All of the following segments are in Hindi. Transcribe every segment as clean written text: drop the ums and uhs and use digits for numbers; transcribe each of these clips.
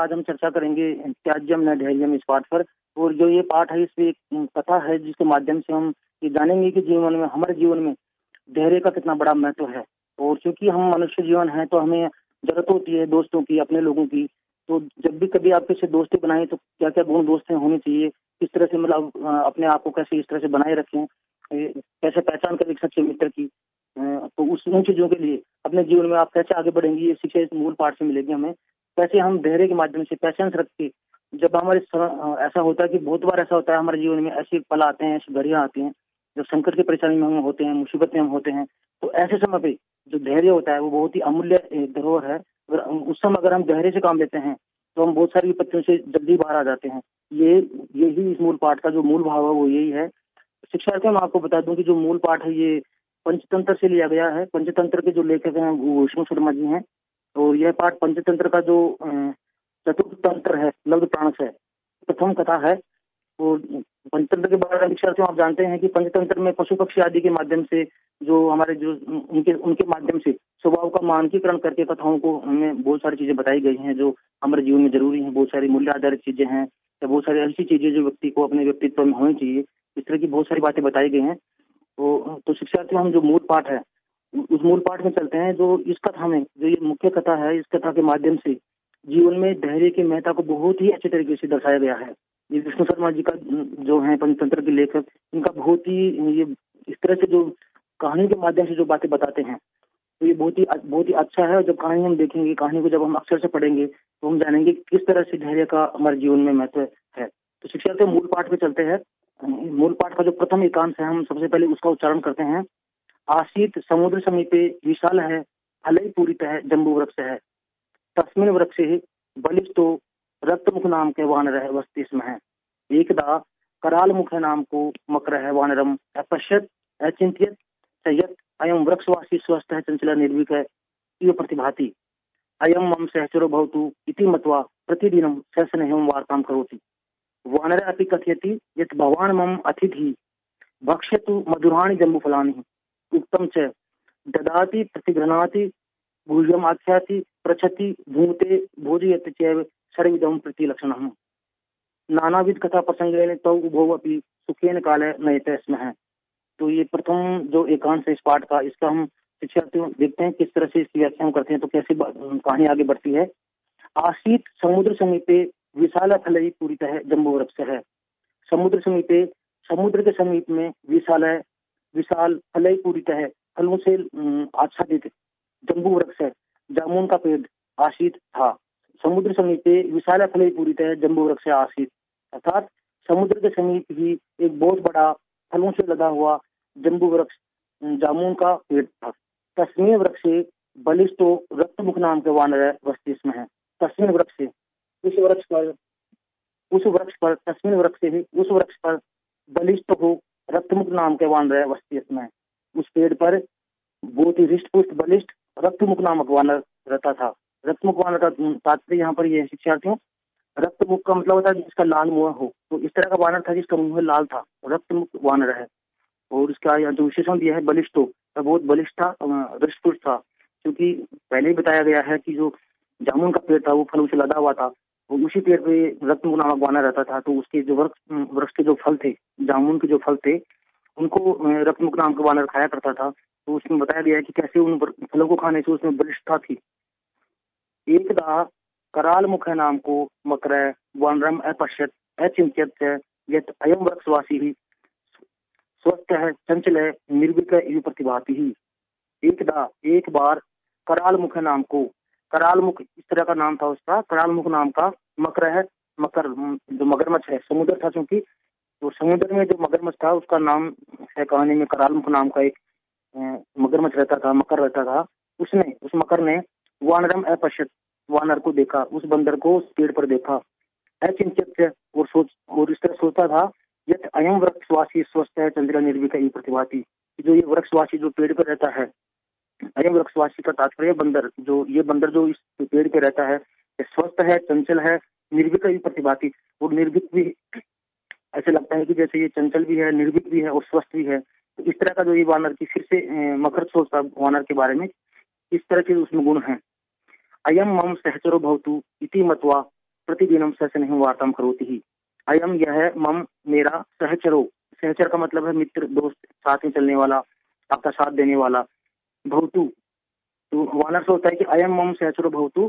आज हम चर्चा करेंगे त्याज्यम न धैर्यम इस पाठ पर। और जो ये पाठ है इसमें एक कथा है जिसके माध्यम से हम ये जानेंगे कि हमारे जीवन में धैर्य का कितना बड़ा महत्व है। और क्योंकि हम मनुष्य जीवन है तो हमें जरूरत होती है दोस्तों की, अपने लोगों की। तो जब भी कभी आप किसी दोस्ती बनाए तो क्या क्या गुण दोस्त होने चाहिए, किस तरह से मतलब अपने आप को कैसे इस तरह से बनाए रखें, कैसे पहचान कर एक सच्चे मित्र की। तो उन चीजों के लिए अपने जीवन में आप कैसे आगे बढ़ेंगे, ये शिक्षा इस मूल पाठ से मिलेगी हमें। कैसे हम धैर्य के माध्यम से पैशंस रख के, जब हमारे ऐसा होता है कि बहुत बार ऐसा होता है हमारे जीवन में, ऐसे पल आते हैं, ऐसी घड़ियां आती हैं जब संकट की परेशानी में हम होते हैं, मुसीबत में हम होते हैं। तो ऐसे समय पे जो धैर्य होता है वो बहुत ही अमूल्य धरोहर है। अगर उस समय अगर हम धैर्य से काम लेते हैं तो हम बहुत सारी विपत्तियों से जल्दी बाहर आ जाते हैं। यही इस मूल पाठ का जो मूल भाव है वो यही है। शिक्षार्थियों मैं आपको बता दूं कि जो मूल पाठ है ये पंचतंत्र से लिया गया है। पंचतंत्र के जो लेखक हैं वो विष्णु शर्मा जी हैं। और यह पाठ पंचतंत्र का जो चतुर्थ तंत्र है, लब्ध प्राणस है, प्रथम कथा है। और पंचतंत्र के बारे में शिक्षार्थियों आप जानते हैं कि पंचतंत्र में पशु पक्षी आदि के माध्यम से जो हमारे जो उनके उनके माध्यम से स्वभाव का मानकीकरण करके कथाओं को हमें बहुत सारी चीजें बताई गई हैं जो हमारे जीवन में जरूरी हैं। बहुत सारी मूल्य आधारित चीजें हैं या बहुत सारी ऐसी चीजें जो व्यक्ति को अपने व्यक्तित्व में होनी चाहिए। इस तरह की बहुत सारी बातें बताई गई हैं। तो शिक्षार्थियों हम जो मूल पाठ है उस मूल पाठ में चलते हैं। जो इस कथा में जो ये मुख्य कथा है, इस कथा के माध्यम से जीवन में धैर्य की महत्ता को बहुत ही अच्छे तरीके से दर्शाया गया है। ये विष्णु शर्मा जी का जो है पंचतंत्र के लेखक, इनका बहुत ही ये इस तरह से जो कहानी के माध्यम से जो बातें बताते हैं तो ये बहुत ही अच्छा है। और जब कहानी हम देखेंगे, कहानी को जब हम अक्षर से पढ़ेंगे तो हम जानेंगे किस तरह से धैर्य का हमारे जीवन में महत्व है। तो शिक्षार्थियों मूल पाठ पे चलते हैं। मूल पाठ का जो प्रथम एकांश है हम सबसे पहले उसका उच्चारण करते हैं। आसीत समुद्र समीपे विशाल है, फलई पूरितः जम्बू वृक्ष है, तस्मिन् वृक्षे बलिष्ठो रक्तमुख नाम के वानर वसति स्म है। एकदा कराल मुख नाम को मकर है वानरम अपश्यत अचिंत्यत सयत अयम वृक्षवासी स्वस्थ है चंचल निर्भीक है इव प्रतिभाति अयम मम सहचरो भवतु इति मत्वा प्रतिदिनम सस्नेहम वार्ताम करोति। वानर अपि कथयति यत् भवान् मम अतिथि भक्ष्यतु मधुराणि जम्बूफलानि उक्तम च ददाति प्रतिगृह्णाति भूयम आख्याति पृच्छति भूते भोजयति चैव सर्वविधं प्रतिलक्षणम्। नानाविध कथा प्रसंगेन तौ उभौ अपि सुखेन काले नयते स्म है। तो ये प्रथम जो एकांश है इस पाठ का, इसका हम शिक्षार्थियों देखते हैं किस तरह से इसकी व्याख्या करते हैं तो कैसे कहानी आगे बढ़ती है। आसीत समुद्र समीपे विशाल फलई पूरितः जम्बू वृक्ष है। समुद्र समीपे, समुद्र के समीप में विशाल फलई पूरितः फलों से आच्छादित जम्बू वृक्ष है, जामुन का पेड़ आसीत था। समुद्र समीपे विशाल फलई पूरितः जम्बू वृक्ष आसीत, अर्थात समुद्र के समीप ही एक बहुत बड़ा फलों से लगा हुआ जम्बू वृक्ष जामुन का पेड़ था। तस्मिन् वृक्षे बलिष्ठो रक्तमुख नाम के वानर वसति स्म है। तस्मिन् वृक्षे, उस वृक्ष पर तस्मिन् वृक्षे ही उस वृक्ष पर बलिष्ठ हो रक्तमुख नाम के वानर वसति स्म है। उस पेड़ पर बहुत ही हृष्ट पुष्ट बलिष्ठ रक्तमुख नामक वानर रहता था। रक्तमुख वानर का तात्पर्य यहाँ पर यह है शिक्षार्थियों, रक्तमुख का मतलब होता है जिसका लाल मुंह हो। तो इस तरह का वानर था जिसका मुंह लाल था, रक्तमुख वानर है। और इसका यहाँ जो विशेषण दिया है बलिष्ठो, बहुत बलिष्ठ था, हृष्ट-पुष्ट था। क्योंकि पहले ही बताया गया है कि जो जामुन का पेड़ था वो फलों से लदा हुआ था, वो उसी पेड़ पे रक्तमुख नामक वानर रहता था। तो उसके जो वृक्ष के जो फल थे, जामुन के जो फल थे, उनको रक्तमुख नाम का वानर खाया करता था। तो उसमें बताया गया है कि कैसे उन फलों को खाने से उसमें बलिष्ठता थी। एकदा कराल मुख नाम को मकर वानरम अपश्यत अचिंत्यत यत् अयम वृक्षवासी ही स्वस्थ है चंचल है निर्भीक इव प्रतिभाति ही। एकदा, एक बार, कराल मुख नाम को, कराल मुख इस तरह का नाम था उसका, कराल मुख नाम का मकर है, मकर जो मगरमच्छ है, समुद्र था चूंकि, तो समुद्र में जो मगरमच्छ था उसका नाम है कहानी में कराल मुख नाम का एक मगरमच्छ रहता था, मकर रहता था। उसने, उस मकर ने वानरम अपश्यत, वानर को देखा, उस बंदर को उस पेड़ पर देखा, अचिंत्य और इस तरह सोचता था यत् अयम वृक्षवासी स्वस्थ है चंद्र निर्भीक प्रतिभाति, जो ये वृक्षवासी जो पेड़ पर रहता है, अयम वृक्षवासी का तात्पर्य बंदर, जो ये बंदर जो इस पेड़ पे रहता है स्वस्थ है, चंचल है, निर्भीक प्रतिभाति, और निर्भीक भी ऐसे लगता है कि जैसे ये चंचल भी है, निर्भीक भी है और स्वस्थ भी है। तो इस तरह का जो ये वानर की फिर से मकर सोचता वानर के बारे में, इस तरह के उसमें गुण है। अयम मम सहचरो भवतु इति मत्वा प्रतिदिनम स स्नेहं वार्तां करोति ही। अयम यह है मम मेरा सहचरो, सहचर का मतलब है मित्र, दोस्त, साथ में चलने वाला, आपका साथ देने वाला। भवतु, तो वानर सोचता है कि अयम मम सहचरो भवतु।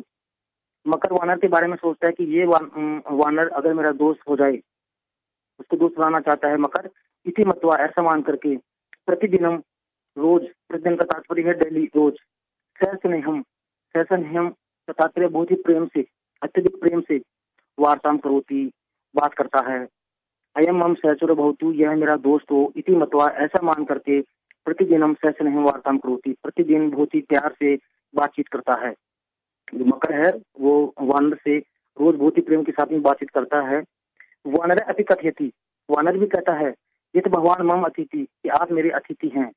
मकर वानर के बारे में सोचता है कि ये वानर अगर मेरा दोस्त हो जाए, उसको दोस्त बनाना चाहता है मकर। इति मतवा, ऐसा मान करके, प्रतिदिनम, रोज, प्रतिदिन का तात्पर्य है डेली, रोज, सहस्नेहम, सहस्नेहम का तात्पर्य बहुत ही प्रेम से, अत्यधिक प्रेम से, वार्ताम करोति, बात करता है। अयम मम सहचरो भवतु, यह मेरा दोस्त हो, इति मतवा, ऐसा मान करके, प्रतिदिनम सहस्नेहम वार्ताम करोति, प्रतिदिन बहुत ही प्यार से बातचीत करता है। जो मकर है वो वानर से रोज बहुत ही प्रेम के साथ में बातचीत करता है। वानर अति कथयति, वानर भी कहता है, ये तो भगवान मम अतिथि, कि आप मेरे अतिथि हैं।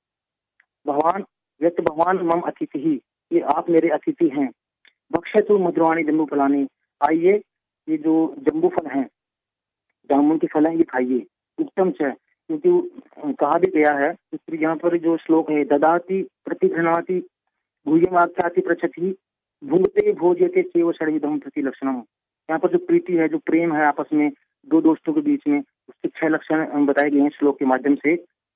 भगवान, ये तो भगवान मम अतिथि ही, ये आप मेरे अतिथि हैं। भक्ष्यतु मधुराणि जम्बू फलानी, आइए ये जो जम्बू फल हैं, जामुन के फल हैं, ये खाइए। उत्तम च, क्योंकि कहा भी गया है, यहाँ पर जो श्लोक है, ददाति प्रतिघ्नाति भूयमाख्याति पृच्छति भुंगते भोज्यते चैव षड्विधम प्रति लक्षणम। यहाँ पर जो प्रीति है, जो प्रेम है आपस में दो दोस्तों के बीच में, उसके 6 लक्षण बताए गए हैं श्लोक के माध्यम से।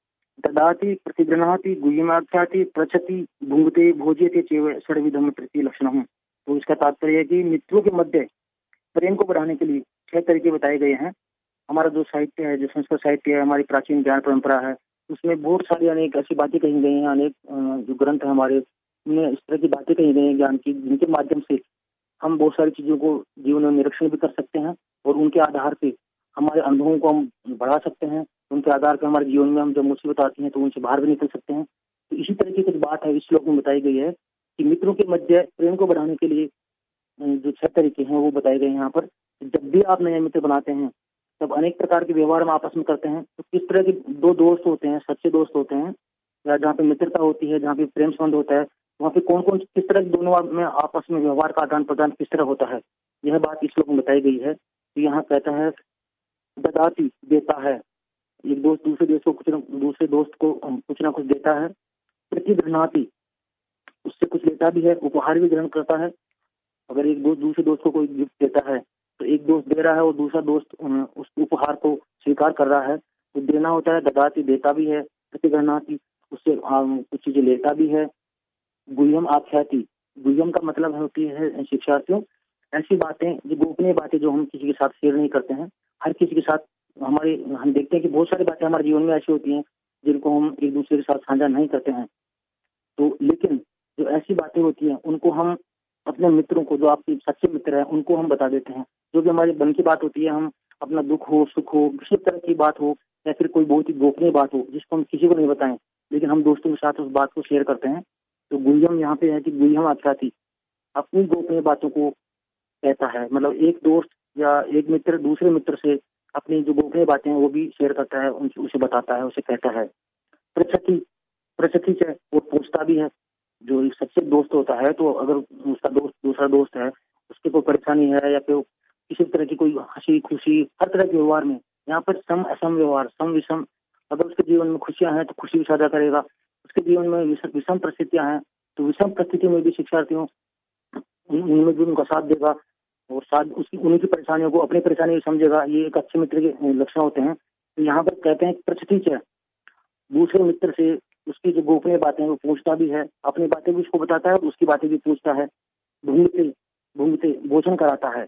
ददाति प्रतिगृह्णाति गुह्यमाख्याति पृच्छति भुंगते भोज्यते चैव षड्विधम प्रति लक्षणम। तो इसका तात्पर्य है कि मित्रों के मध्य प्रेम को बढ़ाने के लिए 6 तरीके बताए गए हैं। हमारा जो साहित्य है, जो संस्कृत साहित्य है, हमारी प्राचीन ज्ञान परंपरा है, उसमें बहुत सारी अनेक ऐसी बातें कही गई हैं, अनेक जो ग्रंथ है हमारे, उनमें इस तरह की बातें कही गई हैं ज्ञान की, जिनके माध्यम से हम बहुत सारी चीजों को जीवन में निरीक्षण भी कर सकते हैं और उनके आधार पे हमारे अनुभवों को हम बढ़ा सकते हैं। उनके आधार पर हमारे जीवन में हम जब मुसीबत आती है तो उनसे बाहर भी निकल सकते हैं। तो इसी तरह की कुछ बात है इस श्लोक में बताई गई है कि मित्रों के मध्य प्रेम को बढ़ाने के लिए जो 6 तरीके हैं वो बताए गए हैं यहाँ पर। जब भी आप नए मित्र बनाते हैं तब अनेक प्रकार के व्यवहार हम आपस में करते हैं। तो किस तरह के 2 दोस्त होते हैं, सच्चे दोस्त होते हैं, या जहाँ पे मित्रता होती है, जहाँ पे प्रेम संबंध होता है, वहाँ पे कौन कौन किस तरह दोनों में आपस में व्यवहार का आदान प्रदान किस तरह होता है, यह बात इस श्लोक में बताई गई है। तो यहाँ कहता है ददाती, देता है, एक दोस्त दूसरे दोस्त को कुछ ना कुछ देता है। प्रतिगृह्णाति, उससे कुछ लेता भी है, उपहार भी ग्रहण करता है। अगर एक दोस्त दूसरे दोस्त को कोई गिफ्ट देता है तो एक दोस्त दे रहा है और दूसरा दोस्त उस उपहार को स्वीकार कर रहा है, तो देना होता है। ददाती, देता भी है। प्रतिगृह्णाति, उससे कुछ चीजें लेता भी है। गुह्यम आख्याति, गुह्यम का मतलब होती है शिक्षार्थियों ऐसी बातें जो गोपनीय बातें जो हम किसी के साथ शेयर नहीं करते हैं। हर किसी के साथ हम देखते हैं कि बहुत सारी बातें हमारे जीवन में ऐसी होती हैं जिनको हम एक दूसरे के साथ साझा नहीं करते हैं। तो लेकिन जो ऐसी बातें होती हैं उनको हम अपने मित्रों को, जो आपके सच्चे मित्र हैं, उनको हम बता देते हैं। जो भी हमारी मन की बात होती है, हम अपना दुख हो, सुख हो, किसी तरह की बात हो, या फिर कोई बहुत ही गोपनीय बात हो जिसको हम किसी को नहीं बताएं, लेकिन हम दोस्तों के साथ उस बात को शेयर करते हैं। तो गुह्यम यहाँ पे है कि गुह्यम आख्याति, अपनी गोपनीय बातों को कहता है। मतलब एक दोस्त या एक मित्र दूसरे मित्र से अपनी जो गोपनीय बातें हैं वो भी शेयर करता है, उसे बताता है, उसे कहता है। पृच्छति, पृच्छति से वो पूछता भी है। जो एक सच्चे दोस्त होता है, तो अगर उसका दोस्त दूसरा दोस्त है, उसके कोई परेशानी है या फिर किसी तरह की कोई हंसी खुशी, हर तरह के व्यवहार में यहाँ पर सम असम व्यवहार, सम विषम, अगर उसके जीवन में खुशियां हैं तो खुशी भी साझा करेगा, उसके जीवन में विषम परिस्थितियां हैं तो विषम परिस्थिति में भी शिक्षार्थियों उनमें भी उनका साथ देगा और साथ उसकी उन्हीं की परेशानियों को अपनी परेशानी समझेगा। ये एक अच्छे मित्र के लक्षण होते हैं। तो यहाँ पर कहते हैं प्रचिति है, दूसरे मित्र से उसकी जो गोपनीय बातें वो पूछता भी है, अपनी बातें भी उसको बताता है और उसकी बातें भी पूछता है। भूंगते, भूंगते भोजन कराता है,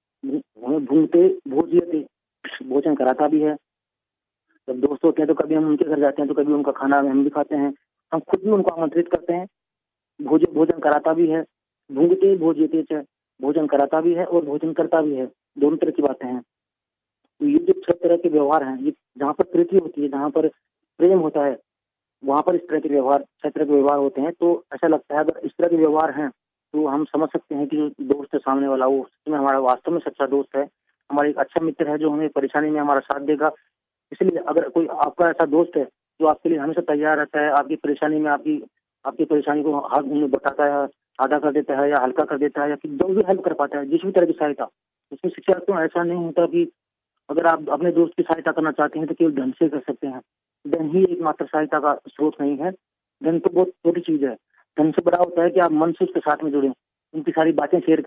भूंगते भोज्यते भोजन कराता भी है। जब दोस्त होते हैं तो कभी हम उनके घर जाते हैं तो कभी उनका खाना हम भी खाते हैं, हम खुद भी उनको आमंत्रित करते हैं। भोजन कराता भी है। भूंगते भोज्यते, भोजन कराता भी है और भोजन करता भी है, दोनों तरह की बातें हैं। तो ये जो 6 तरह के व्यवहार हैं, ये जहाँ पर प्रीति होती है, जहाँ पर प्रेम होता है, वहाँ पर इस तरह के व्यवहार 6 तरह के व्यवहार होते हैं। तो ऐसा लगता है अगर इस तरह के व्यवहार हैं तो हम समझ सकते हैं कि जो दोस्त है सामने वाला वो हमारा वास्तव में सच्चा दोस्त है, हमारा एक अच्छा मित्र है जो हमें परेशानी में हमारा साथ देगा। इसलिए अगर कोई आपका ऐसा दोस्त है जो आपके लिए हमेशा तैयार रहता है, आपकी परेशानी में आपकी परेशानी को हल बताता है, आधा कर देता है या हल्का कर देता है, या जो भी हेल्प कर पाता है, जिस भी तरह की सहायता, उसमें शिक्षार्थियों ऐसा नहीं होता कि अगर आप अपने दोस्त की सहायता करना चाहते हैं तो केवल धन से कर सकते हैं। धन ही एकमात्र सहायता का स्रोत नहीं है। धन तो बहुत छोटी चीज है। धन से बड़ा होता है कि आप मन से उसके साथ में जुड़े, उनकी सारी बातें शेयर करें,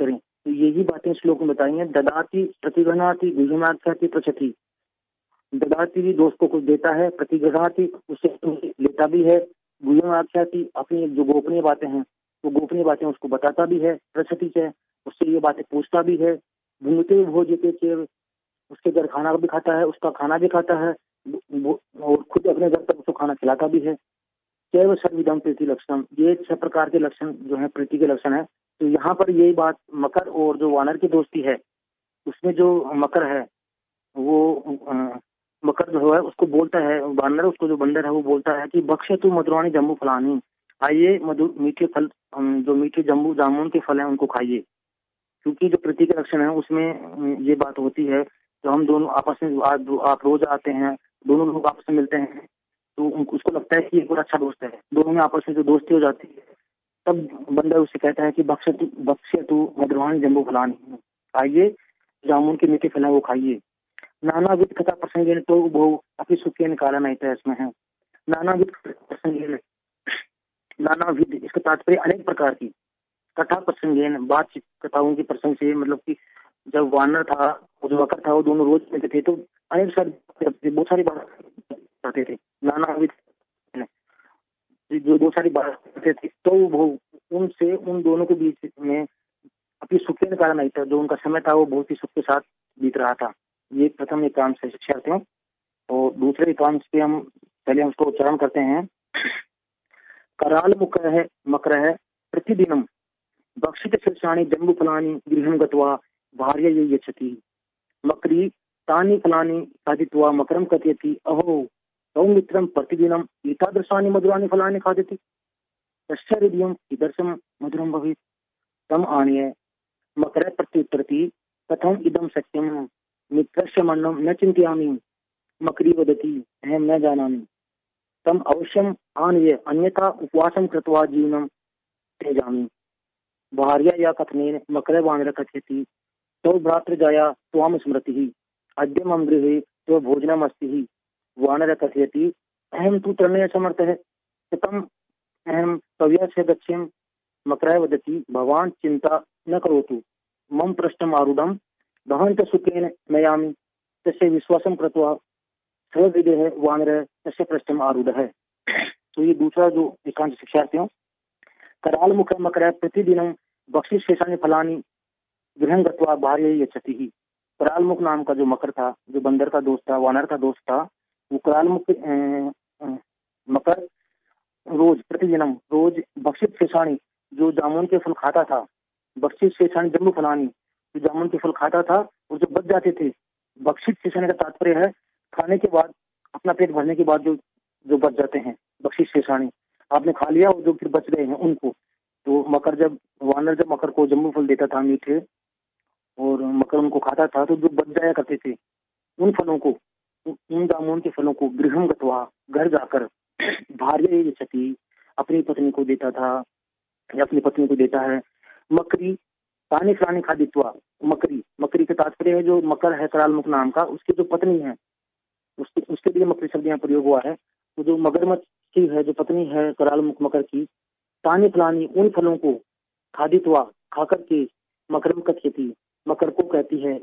तो यही बातें श्लोक में बताई हैं। ददाति प्रतिगृह्णाति गुह्यमाख्याति प्रचति। ददाति भी दोस्त को कुछ देता है, प्रतिगृह्णाति उससे लेता भी है, गुह्यमाख्याति अपनी जो गोपनीय बातें हैं वो गोपनीय बातें उसको बताता भी है, प्रचति से उससे ये बातें पूछता भी है। भुंगते भोजते चेव, उसके घर खाना भी खाता है, उसका खाना भी खाता है, और खुद अपने घर पर उसको खाना खिलाता भी है। चैव सर्विदम प्रीति लक्षण, ये 6 प्रकार के लक्षण जो है प्रीति के लक्षण है। तो यहाँ पर यही बात मकर और जो वानर की दोस्ती है उसमें जो मकर है वो मकर जो है उसको बोलता है, वानर उसको जो बंदर है वो बोलता है कि बख्शे तू मधुरानी जम्बू फलानी, आइए मधुर मीठे फल, जो मीठे जम्बू जामुन के फल हैं उनको खाइए। क्योंकि जो प्रीति के लक्षण है उसमें ये बात होती है, तो हम दोनों आपस में आप रोज आते हैं, दोनों लोग आपस में मिलते हैं, तो उसको लगता है कि एक और अच्छा दोस्त है, दोनों में आपस में जो दोस्ती हो जाती है, तब बंदा उससे कहता है कि बख्शे तू मधुरानी जम्बू फलानी, आइए जामुन के मीठे फल वो खाइए। नानाविध कथा प्रसंग तो वो अपनी सुखी निकाला नहीं था इसमें है। नानाविध प्रसंग, नानाविध इसका तात्पर्य अनेक प्रकार की कथा प्रसंग, बातचीत कथाओं की प्रसंग से, मतलब कि जब वानर था और जो मकर था वो दोनों रोज मिलते थे तो अनेक सारी बहुत सारी बात करते थे। नानाविध जो बहुत सारी बात करते थे, तो वो उनसे उन दोनों के बीच में अपनी सुखी निकाला नहीं था, जो उनका समय था वो बहुत ही सुख के साथ बीत रहा था। ये प्रथम एकांश है शिक्षार्थियों। और दूसरे एकांश पे हम पहले हम उसको उच्चारण करते हैं। कराल मकर है प्रतिदिनम भक्षित शीर्षाणी जम्बू फलानी गृहं गत्वा भार्य ये यच्छति, मकरी तानि फलानी खादित्वा मकरम कथयति, अहो तौ मित्रम प्रतिदिनम एतादृशानि मधुरानि फलानि खादति, तस्य हृदयं कीदृशं मधुरं भवेत्, तम आनीय मकर प्रत्युत्तरति, कथम इदं सत्यम मित्रस्य मरणं न चिन्तयामि, मकरी वदति अहं न जानामि, तम अवश्यम आनीय अन्यथा उपवासं कृत्वा जीवनं त्यजामि। भार्या या कथनेन मकर वानर कथयति, तौ भ्रातृजाया त्वां स्मृतिः, अद्य मम गृहे तव भोजनमस्ति, वानर कथयति अहं तु तरणेन समर्थः, कथम अहं तव्यस्य गच्छेम, मकर वदति भवान् चिंता न करोतु, मम पृष्ठम् आरूढं भवन्तः सुखेन नयामि, तस्य विश्वासं कृत्वा सर्वविदेह वानर तस्य पृष्ठम् आरूढः। तो ये दूसरा जो एकांश शिक्षार्थियों। कराल मुख मकर प्रतिदिन बख्शिश शेषानि फलानी गृहं गत्वा भार्य यच्छति। कराल मुख नाम का जो मकर था, जो बंदर का दोस्त था, वानर का दोस्त था, वो कराल मुख मकर रोज प्रतिदिनम रोज बख्शित शेषानी जो जामुन के फल खाता था, बख्शित शेषानी जम्बू फलानी जो जामुन के फल खाता था और जो बच जाते थे। बख्शित शेषानी का तात्पर्य है खाने के बाद, अपना पेट भरने के बाद जो जो बच जाते हैं, बख्शिश शेषानी आपने खा लिया और जो फिर बच गए हैं उनको। तो वानर जब मकर को जम्बू फल देता था मीठे, और मकर उनको खाता था, तो जो बच जाया करते थे उन फलों को, उन जामुन के फलों को गृहम गत्वा घर जाकर भार्य यच्छति अपनी पत्नी को देता था या अपनी पत्नी को देता है। मकरी तानि फलानि खादित्वा, मकरी का तात्पर्य है जो मकर है कराल मुख नाम का, उसकी जो पत्नी है उसके लिए मकरी शब्द यहाँ प्रयोग हुआ है। तो जो मगरमच्छ की है जो पत्नी है कराल मुख मकर की, तानि फलानी उन फलों को खादित्वा खाकर के मकरम कथयति मकर को कहती है,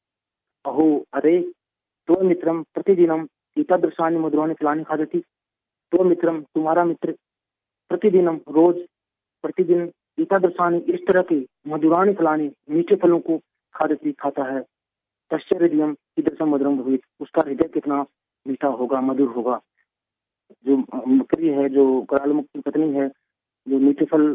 अहो अरे तो मित्रम प्रतिदिनम एतादृशानि मधुरानि फलानि खादति, तो मित्रम तुम्हारा मित्र प्रतिदिनम रोज प्रतिदिन एतादृशानि इस तरह के मधुरानि फलानि मीठे फलों को खादति खाता है, तस्य हृदयं कीदृशं मधुरं भवेत्, उसका हृदय कितना मीठा होगा, मधुर होगा। जो मकरी है, जो कराल मुख की पत्नी है, जो मीठे फल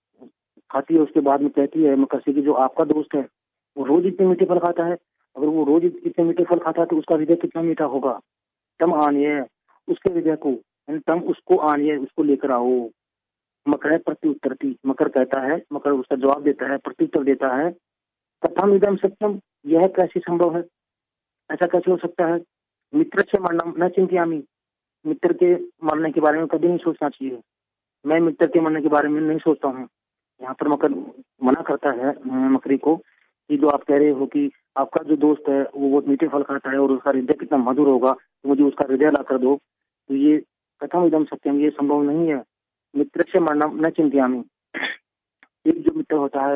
खाती है, उसके बाद में कहती है मकर से कि जो आपका दोस्त है वो रोज इतने मीठे फल खाता है, अगर वो रोज इतने मीठे फल खाता है तो उसका हृदय कितना मीठा होगा। तम आनिए उसके हृदय को, तम उसको आनिए उसको लेकर आओ। मकर प्रत्युत्तरती, मकर कहता है, मकर उसका जवाब देता है, प्रत्युत्तर देता है, कथम इदम सत्यम, यह कैसे संभव है, ऐसा कैसे हो सकता है। मित्र से मरणम न चिंतयामि, मित्र के मरने के बारे में कभी नहीं सोचना चाहिए, मैं मित्र के मरने के बारे में नहीं सोचता हूँ। यहाँ पर मकर मना करता है मकरी को कि जो आप कह रहे हो कि आपका जो दोस्त है वो बहुत मीठे फल खाता है और उसका हृदय कितना मधुर होगा, तो मुझे उसका हृदय ला कर दो। तो ये कथम इदम सत्यम, ये संभव नहीं है। मित्र से मरणम न चिंतयामि, एक जो मित्र होता है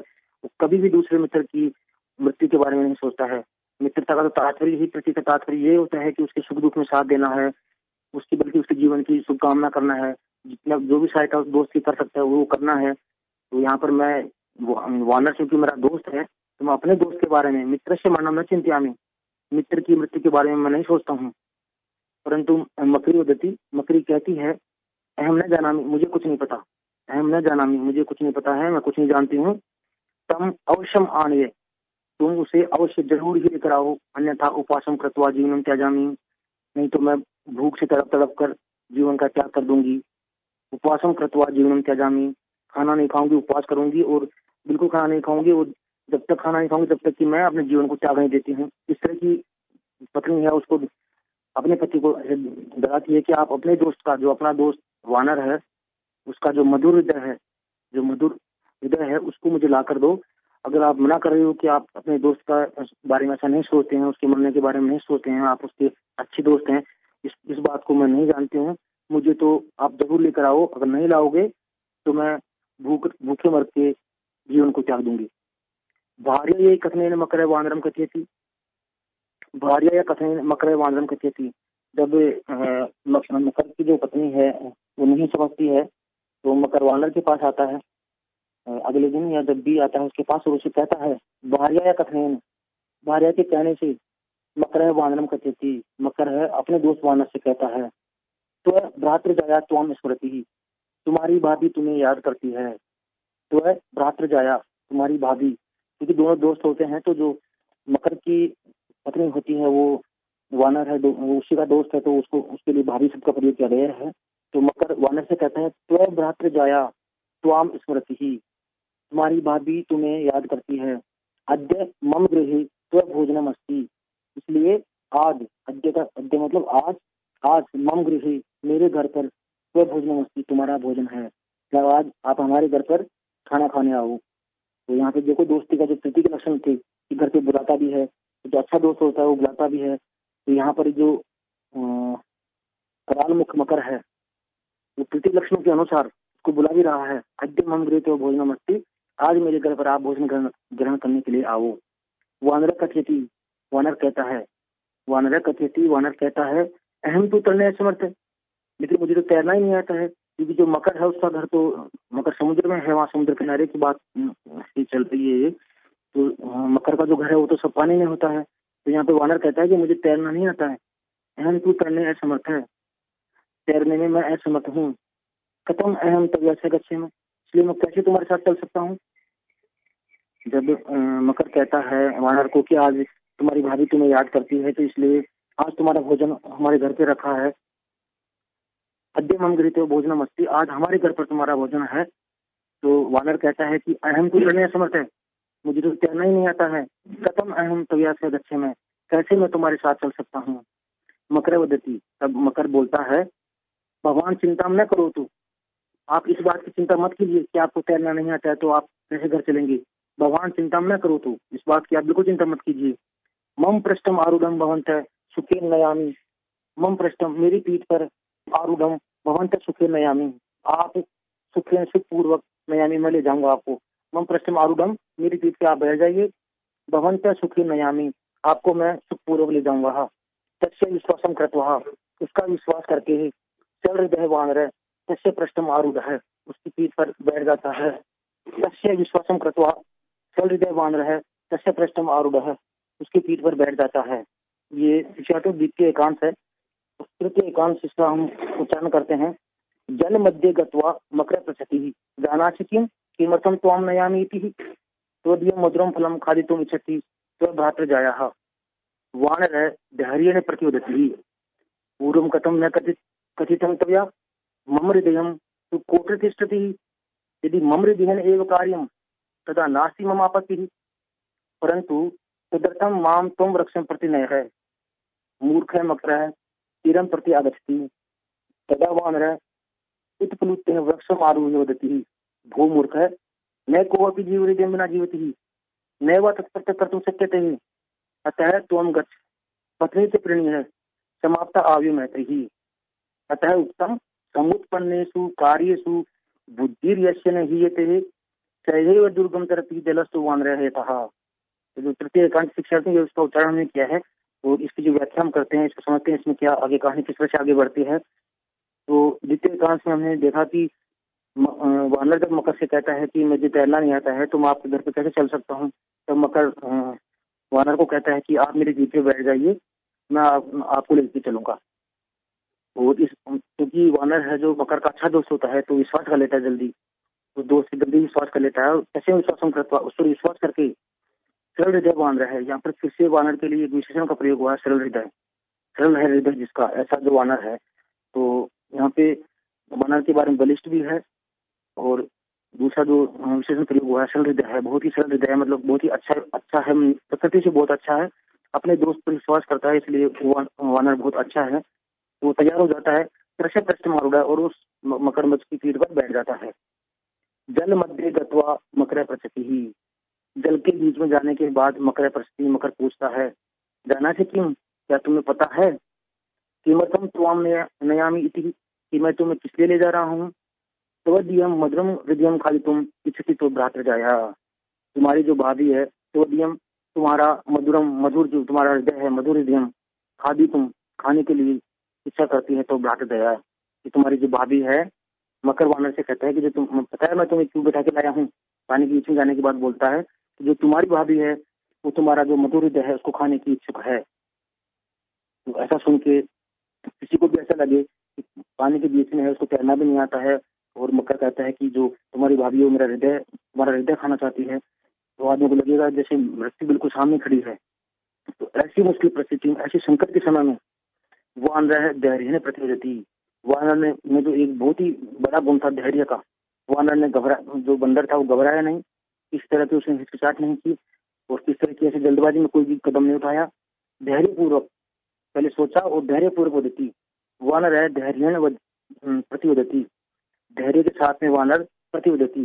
वो कभी भी दूसरे मित्र की मृत्यु के बारे में नहीं सोचता है। मित्रता का तो तात्पर्य ही, प्रति का तात्पर्य ये होता है कि उसके सुख दुख में साथ देना है, उसकी बल्कि उसके जीवन की शुभकामना करना है, जितना जो भी सहायता उस दोस्त की कर सकता है वो करना है। तो यहाँ पर मैं वानर चूंकि मेरा दोस्त है, तो मैं अपने दोस्त के बारे में मित्र से मरणम न चिंतयामि, मित्र की मृत्यु के बारे में मैं नहीं सोचता हूँ। परंतु मकरी वदती, मकरी कहती है, अहम न जानामि, मुझे कुछ नहीं पता, अहम न जानामि, मुझे कुछ नहीं पता है, मैं कुछ नहीं जानती हूँ। तम अवश्यम आनये, तुम उसे अवश्य जरूर ही लेकर आओ, अन्यथा उपवासम कृत्वा जीवनम त्याजामि, नहीं तो मैं भूख से तड़प तड़प कर जीवन का त्याग कर दूंगी। उपवासम कृत्वा जीवनम त्याजामि, खाना नहीं खाऊंगी, उपवास करूंगी और बिल्कुल खाना नहीं खाऊंगी, और जब तक खाना नहीं खाऊंगी तब तक कि मैं अपने जीवन को त्याग नहीं देती हूँ। इस तरह की पत्नी है, उसको अपने पति को डराती है कि आप अपने दोस्त का, जो अपना दोस्त वानर है, उसका जो मधुर हृदय है, जो मधुर हृदय है उसको मुझे ला कर दो। अगर आप मना कर रहे हो कि आप अपने दोस्त का बारे में ऐसा नहीं सोचते हैं, उसके मरने के बारे में नहीं सोचते हैं, आप उसके अच्छे दोस्त हैं, इस बात को मैं नहीं जानती हूँ। मुझे तो आप जरूर लेकर आओ, अगर नहीं लाओगे तो मैं भूखे मर के जीवन को त्याग दूंगी। भार्या ये कथने मकर वानरम कथयति, भार्या या कथने मकर वानरम कथयति, जब मकर की जो पत्नी है वो नहीं समझती है तो मकर वानर के पास आता है अगले दिन, या जब भी आता है उसके पास, और उसे कहता है, भार्या या कथन, भार्या के कहने से, मकर है वानरम कथयति, मकर है अपने दोस्त वानर से कहता है, तो भ्रातृजाया त्वाम स्मृति, तुम्हारी भाभी तुम्हें याद करती है। तो भ्रातृजाया, तुम्हारी भाभी, क्योंकि दोनों दोस्त होते हैं, तो जो मकर की पत्नी होती है वो वानर है, वो उसी का दोस्त है, तो उसको उसके लिए भाभी शब्द का प्रयोग किया गया है। तो मकर वानर से कहता है, तो भ्रातृजाया त्वाम स्मृति, तुम्हारी भाभी तुम्हें याद करती है। अद्य मम गृहे त्व भोजनम अस्ति, इसलिए आज, अद्य का अद्य मतलब आज, आज मम गृहे मेरे घर पर त्व भोजनम अस्ति, तुम्हारा भोजन है, क्या आज आप हमारे घर पर खाना खाने आओ। तो यहाँ पे देखो दोस्ती का जो प्रीति के लक्षण थे कि घर पे बुलाता भी है, तो जो अच्छा दोस्त होता है वो बुलाता भी है। तो यहाँ पर जो कराल मुख मकर है वो प्रीति लक्षणों के अनुसार उसको बुला भी रहा है। अद्य मम गृहे त्व भोजनम अस्ति, आज मेरे घर पर आप भोजन ग्रहण करने के लिए आओ। वानर कथयति, वानर कहता है, वानर कथयति, वानर कहता है, अहम तो तैरने असमर्थ है, लेकिन मुझे तो तैरना ही नहीं आता है, क्योंकि जो मकर है उसका घर तो मकर समुद्र में है, वहाँ समुद्र किनारे की बात चल रही है ये, तो मकर का जो घर है वो तो सब पानी में होता है। तो यहाँ पे वानर कहता है कि मुझे तैरना नहीं आता है, अहम तू तैरने असमर्थ है, तैरने में मैं असमर्थ हूँ। कथम अहम तब ऐसे गच्छे में, इसलिए मैं कैसे तुम्हारे साथ चल सकता हूँ। जब मकर कहता है वानर को कि आज तुम्हारी भाभी तुम्हें याद करती है, तो इसलिए आज तुम्हारा भोजन हमारे घर पे रखा है। अद्य मम गृहीतो भोजनम अस्ति, आज हमारे घर पर तुम्हारा भोजन है। तो वानर कहता है कि अहम तो तैरने असमर्थ है, मुझे तो तैरना ही नहीं आता है। कथम अहम तव्या से गच्छे में, कैसे मैं तुम्हारे साथ चल सकता हूँ। मकर वदती, तब मकर बोलता है, भगवान चिंता न करो, तू आप इस बात की चिंता मत कीजिए कि आपको तैरना नहीं आता है तो आप कैसे घर चलेंगे। भगवान चिंता न करो, तो इस बात की आप बिल्कुल चिंता मत कीजिए। मम पृष्ठम आरूढ़म भवंत सुखे नयामी, मम पृष्ठम मेरी पीठ पर आरूढ़म भवंत सुखे नयामी, आप सुखे सुख पूर्वक नयामी में ले जाऊंगा आपको। मम पृष्ठम आरूढ़म, मेरी पीठ पे आप बैठ जाइए, भवंत सुखे नयामी, आपको मैं सुख पूर्वक ले जाऊंगा। तस्य विश्वासम कृत्वा, उसका विश्वास करके ही, चल हृदय वानर तस्य पृष्ठम आरूढ़ है, उसकी पीठ पर बैठ जाता है। तस्य विश्वासम कृत्वा, चल हृदय वानर है तस्य पृष्ठम आरूढ़ है, उसकी पीठ पर बैठ जाता है। ये शिक्षाटो द्वितीय एकांश है। तृतीय एकांश इसका हम उच्चारण करते हैं। जल मध्य गत्वा मकर पृच्छति, जानासि किम किमर्थम त्वाम नयामि इति, त्वदीयं मधुरं फलं खादितुम् इच्छति त्वभ्रातृजायाः। वानरः धैर्येण प्रतिवदति, पूर्वं कथं न कथितं त्वया, मम हृदयं तु कोत्र तिष्ठति, यदि मम हृदयेन एव कार्यं तदा नास्ति मम आपत्तिः, परंतु तदर्थं मां त्वं वृक्षं प्रति नयः। मूर्खः मकरः तीरं प्रति आगच्छति, तदा वानरः उत्प्लुतः वृक्षम् आरुह्य वदति, भो मूर्खः, न कोऽपि जीवहृदयं विना जीवति, नैव तत्प्रत्यक् कर्तुं शक्यते, अतः त्वं गच्छ। पत्नी से प्रणीयः समाप्ता आयु मैत्रिः, अतः उक्तं समुत्पन्नेषु कार्येषु बुद्धिर्यस्य न हीयते सहैव दुर्गम तरती जलस्तु वानरः। तो जो तृतीय एकांत शिक्षा है उसका उच्चारण हमने किया है और इसकी जो व्याख्या हम करते हैं, इसको समझते हैं इसमें क्या आगे कहानी किस तरह से आगे बढ़ती है। तो द्वितीय एकांत में हमने देखा कि वानर जब मकर से कहता है कि मुझे तैरना नहीं आता है तो मैं आपके घर पे कैसे चल सकता हूँ, तब मकर वानर को कहता है कि आप मेरे जीप पे बैठ जाइए, मैं आपको लेके चलूंगा। और इस क्योंकि वानर है जो मकर का अच्छा दोस्त होता है तो विश्वास कर लेता है जल्दी, तो दोस्त से जल्दी विश्वास कर लेता है। कैसे विश्वास हम करता है, उस पर विश्वास करके सरल हृदय वानर है। यहाँ पर फिर से वानर के लिए एक विशेषण का प्रयोग हुआ है, सरल हृदय। सरल है हृदय जिसका, ऐसा जो वानर है। तो यहाँ पे वानर के बारे में बलिष्ठ भी है और दूसरा जो विशेषण प्रयोग हुआ है सरल हृदय है, बहुत ही सरल हृदय है, मतलब बहुत ही अच्छा है, प्रकृति से बहुत अच्छा है, अपने दोस्त पर विश्वास करता है, इसलिए वानर बहुत अच्छा है। तो तैयार हो जाता है, कृष्ण प्रश्न मारूड़ा और उस मकरमच्छ की पीठ पर बैठ जाता है। जल मध्य गत्वा मकर प्रचति ही, जल के बीच में जाने के बाद मकर प्रचति, मकर पूछता है जाना से क्यों, क्या तुम्हें पता है किमर्थम त्वाम नयामि इति, कि मैं तुम्हें किस लिए ले जा रहा हूँ। तवदीयम मधुरम हृदयम खादितुम इच्छति तो भ्रातृजाया, तुम्हारी जो भाभी है, तवदीयम तुम्हारा मधुरम मधुर जो तुम्हारा हृदय है, मधुर हृदयम खादितुम खाने के लिए इच्छा करती है, तो भ्रातृदया कि तुम्हारी जो भाभी है। मकर वानर से कहता है कि जो तुम पता है मैं तुम्हें क्यों बैठा के लाया हूँ। पानी के बीच में जाने के बाद बोलता है कि जो तुम्हारी भाभी है वो तुम्हारा जो मधुर हृदय है उसको खाने की इच्छुक है। तो ऐसा सुन के किसी को भी ऐसा लगे कि पानी के बीच में है, उसको तैरना भी नहीं आता है, और मकर कहता है कि जो तुम्हारी भाभी है वो मेरा हृदय, तुम्हारा हृदय खाना चाहती है, तो आदमी को लगेगा जैसे मृत्यु बिल्कुल सामने खड़ी है। तो ऐसी मुश्किल परिस्थिति में, ऐसी संकट के समय में वानर धैर्य प्रतिवदति, वानर ने जो एक बहुत ही बड़ा गुण था धैर्य का, वानर ने जो बंदर था वो घबराया नहीं, इस तरह की उसने हिचकिचाहट नहीं की और किस तरह की ऐसी जल्दबाजी में कोई भी कदम नहीं उठाया। धैर्यपूर्वक पहले सोचा और धैर्यपूर्वक वदति, वानर है धैर्य प्रतिवदति, धैर्य के साथ में वानर प्रतिवदति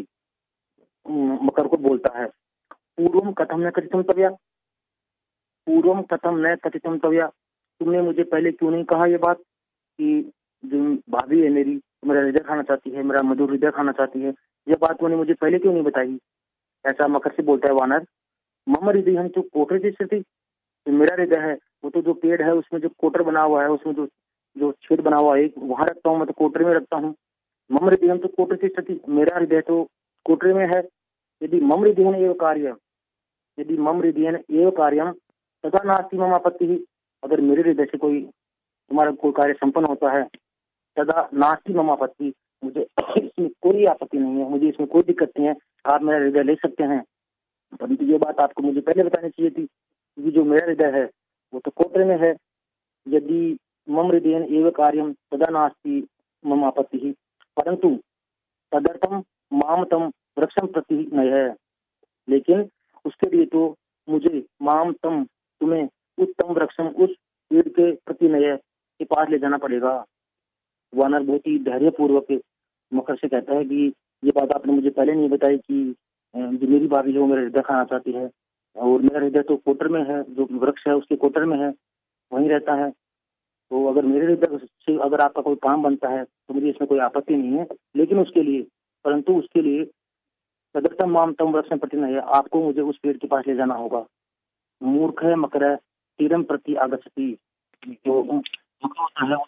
मकर को बोलता है। पूर्वम कथम न कथितम तव्या, पूर्वम कथम न कथितम तव्या, तुमने मुझे पहले क्यों नहीं कहा ये बात कि जो भाभी है मेरी मेरा हृदय खाना चाहती है, मेरा मधुर हृदय खाना चाहती है, ये बात तुमने मुझे पहले क्यों नहीं बताई। ऐसा मकर से बोलता है वानर। मम हृदय हम तो कोटर की स्थिति, तो मेरा हृदय है वो तो जो पेड़ है उसमें जो कोटर बना हुआ है, उसमें जो जो छेद बना हुआ है वहां रखता हूँ, मैं तो कोटरे में रखता हूँ। मम हृदय हम तो कोटर की स्थिति, मेरा हृदय तो कोटरे में है। यदि मम हृदय एवं कार्य, यदि मम हृदय एवं कार्यम तथा नास्ति मम आपत्ति ही, अगर मेरे हृदय से कोई तुम्हारा कोई कार्य संपन्न होता है, तदा नास्ति मम आपत्ति, मुझे इसमें कोई आपत्ति नहीं है, मुझे इसमें कोई दिक्कत नहीं है, आप मेरा हृदय ले सकते हैं। परंतु ये बात आपको मुझे पहले बतानी चाहिए थी, क्योंकि जो मेरा हृदय है वो तो कोटरे में है। यदि मम हृदय एवं कार्यम तदा नास्ति मम आपत्ति ही, परंतु तदर्थम माम तम वृक्षम प्रति नय, लेकिन उसके लिए तो मुझे माम तम तुम्हें उत्तम वृक्षम उस पेड़ के प्रति नय के पास ले जाना पड़ेगा। वानर बहुत ही धैर्य पूर्वक मकर से कहता है कि ये बात आपने मुझे पहले नहीं बताई कि जो मेरी भाभी है वो मेरा हृदय खाना चाहती है, और मेरा हृदय तो कोटर में है, जो वृक्ष है उसके कोटर में है, वहीं रहता है। तो अगर मेरे हृदय से अगर आपका कोई काम बनता है तो मुझे इसमें कोई आपत्ति नहीं है, लेकिन उसके लिए, परंतु उसके लिए तदर्थम माम तम वृक्षम प्रति नय, आपको मुझे उस पेड़ के पास ले जाना होगा। मूर्ख है मकर तीरम प्रति आगच्छति, जो मूर्ख होता है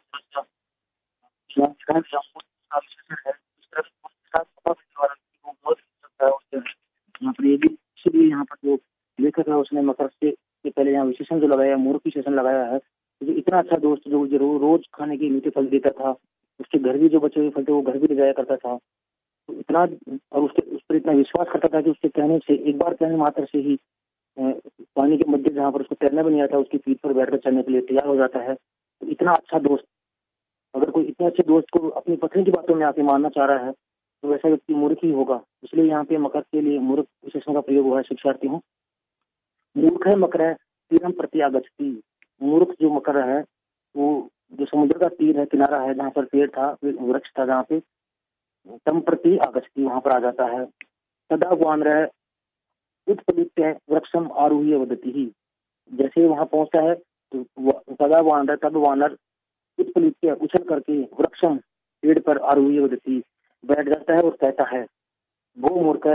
यहाँ पर ये भी, इसलिए यहाँ पर जो लेखक है उसने मकर से पहले यहाँ विशेषण जो लगाया, मूर्ख विशेषण लगाया है। जो इतना अच्छा दोस्त जो रोज खाने की मीठे फल देता था, उसके घर भी जो बचे हुए फल थे वो घर भी ले जाया करता था, तो इतना और उस पर इतना विश्वास करता था कि उसके कहने से, एक बार कहने मात्र से ही पानी के मध्य जहाँ पर उसको तैरना भी नहीं आता उसकी पीठ पर बैठकर चलने के लिए तैयार हो जाता है। तो इतना अच्छा दोस्त, अगर कोई इतने अच्छे दोस्त को अपनी पत्नी की बातों में आके मानना चाह रहा है तो वैसा व्यक्ति मूर्ख ही होगा। इसलिए यहाँ पे मकर के लिए मूर्ख विशेषण का प्रयोग हुआ है। शिक्षार्थी हूँ, मूर्ख है मकर है तीरम प्रति आगच्छति, मूर्ख जो मकर है वो जो समुद्र का तीर है, किनारा है जहाँ पर पेड़ था, वृक्ष था, जहाँ पे तम प्रति आगच्छति वहां पर आ जाता है। तदा वानर उत्पलित वृक्षम आरूह्य वदति ही, जैसे वहां पहुंचता है तो तदा वानर, तब वानर उत्पलित उछल करके वृक्षम पेड़ पर आरूह्य वदति बैठ जाता है और कहता है, वो मूर्ख है